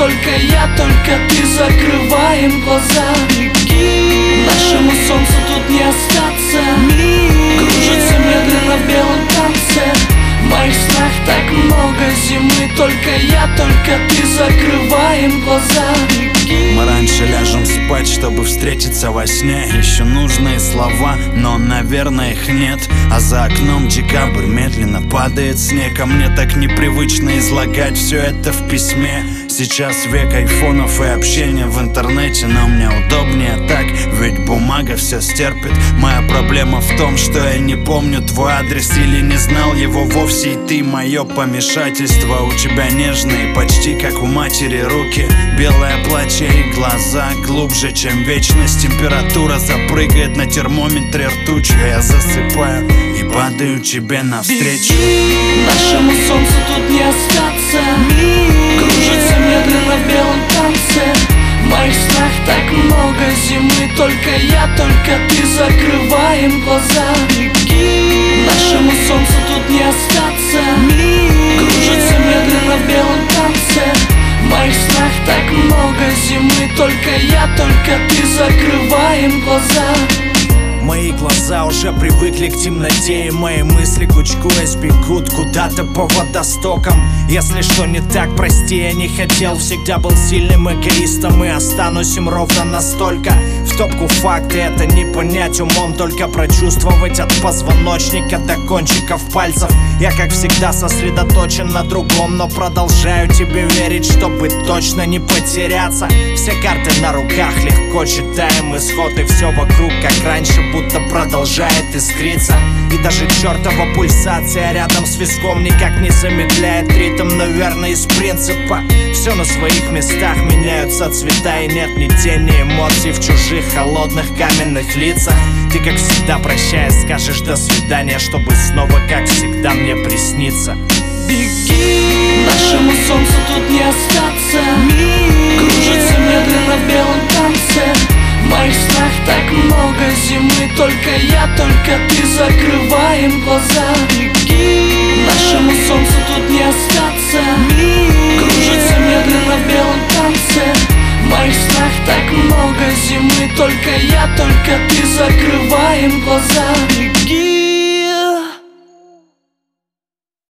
только я, только ты, закрываем глаза. Нашему солнцу тут не остаться. Кружится медленно в белом танце. В моих снах так много зимы, только я, только ты, закрываем глаза. Мы раньше ляжем спать, чтобы встретиться во сне. Еще нужные слова, но, наверное, их нет. А за окном декабрь, медленно падает снег. А мне так непривычно излагать все это в письме. Сейчас век айфонов и общения в интернете, но мне удобнее так, ведь бумага все стерпит. Моя проблема в том, что я не помню твой адрес или не знал его вовсе, и ты мое помешательство. У тебя нежные, почти как у матери руки, белое платье и глаза глубже, чем вечность. Температура запрыгает на термометре ртутью. Я засыпаю и падаю тебе навстречу. Нашему солнцу тут не остаться. Кружится медленно в белом танце. В моих снах так много зимы, только я, только ты, закрываем глаза. Нашему солнцу тут не остаться. Кружится медленно в белом танце. В моих снах так много зимы, только я, только ты, закрываем глаза. Мои глаза уже привыкли к темноте, и мои мысли, кучкуясь, бегут куда-то по водостокам. Если что не так, прости, я не хотел. Всегда был сильным эгоистом и останусь им ровно настолько. В топку факты это не понять умом, только прочувствовать от позвоночника до кончиков пальцев. Я, как всегда, сосредоточен на другом, но продолжаю тебе верить, чтобы точно не потеряться. Все карты на руках, легко читаем исход, и все вокруг как раньше, будто продолжает искриться. И даже чертова пульсация рядом с виском никак не замедляет ритм, наверное, из принципа. Все на своих местах, меняются цвета, и нет ни тени эмоций в чужих холодных каменных лицах. Ты, как всегда, прощая, скажешь до свидания, чтобы снова, как всегда, мне присниться. Беги, нашему солнцу тут не остаться. Кружится медленно в белом танце. В моих снах так много зимы, только я, только ты, закрываем глаза. Нашему солнцу тут не остаться. Кружится медленно в белом танце. В моих снах так много зимы, только я, только ты, закрываем глаза.